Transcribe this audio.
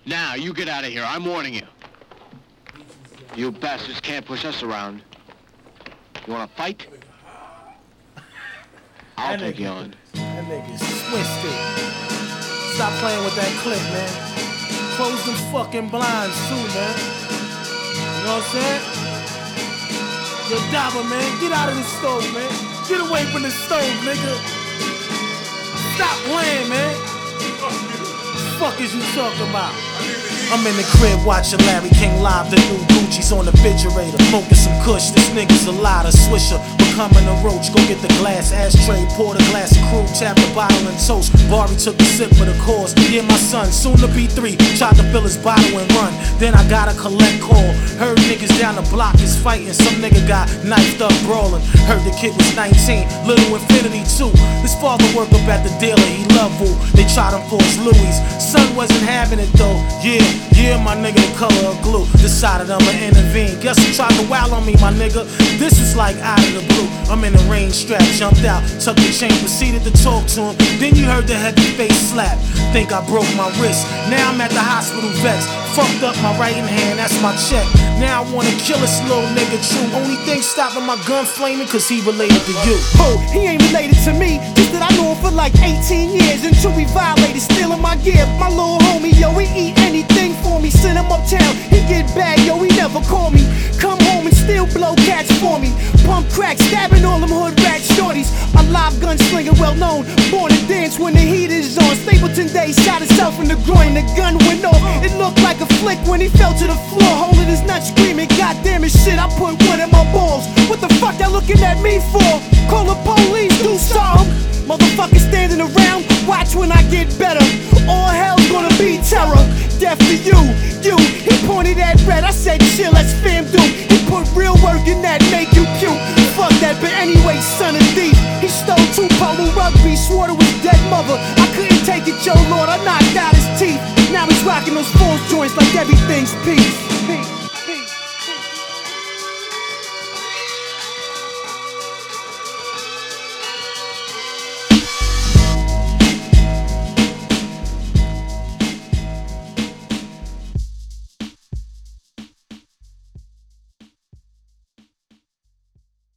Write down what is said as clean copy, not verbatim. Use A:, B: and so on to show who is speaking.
A: Now, you get out of here. I'm warning you. You bastards can't push us around. You wanna fight? I'll take you on.
B: That nigga's twisted. Stop playing with that clip, man. Close them fucking blinds too, man. You know what I'm saying? Yo, Daba, man, get out of the stove, man. Get away from the stove, nigga. Stop playing, man. Fuck is you talking about? I'm in the crib watching Larry King Live. The new Gucci's on the refrigerator. Smoking some kush, this nigga's a lot of Swisher. Becoming a roach, go get the glass ashtray. Pour the glass of crew, tap the bottle and toast. Barry took a sip for the cause. Yeah, my son, soon to be 3. Tried to fill his bottle and run. Then I got a collect call. Heard niggas down the block is fighting. Some nigga got knifed up brawling. Heard the kid was 19, little Infinity too. His father worked up at the dealer, he loved Wu. They tried him for his Louis. Son wasn't having it though. Yeah, my nigga, the color of glue. Decided I'ma intervene. Guess who tried to wow on me, my nigga? This is like out of the blue. I'm in the rain strap, jumped out, tucked the chain, proceeded to talk to him. Then you heard the heavy face slap. Think I broke my wrist. Now I'm at the hospital vexed. Fucked up my right hand, that's my check. Now I wanna kill this little nigga true. Only thing stopping my gun flaming cause he related to you.
C: Oh, he ain't related to me. Just that I knew him for like 18 years until we violated, stealing my gear. My little homie, yo, he eat anything for me. Send him uptown, he get bad, yo, he never call me. Come home and still blow cats for me. Pump crack, stabbing all them hood rat shorties. A live gunslinger, well known, born to dance when the heat is on. Stapleton Day shot himself in the groin, the gun went off. It looked like a flick when he fell to the floor, holding his nuts, screaming, goddamn it, shit, I put one in my balls. What the fuck y'all looking at me for? Call the police, do something. Motherfuckers standing around, watch when I get better. All hell's gonna be terror. Death to you. He pointed at red, I said chill, let's fam do. He put real work in that, make you cute. Fuck that, but anyway, son of thief. He stole 2 polo rugby, swore to his dead mother. I couldn't take it, yo Lord, I knocked out his teeth. Now he's rocking those false joints like everything's peace.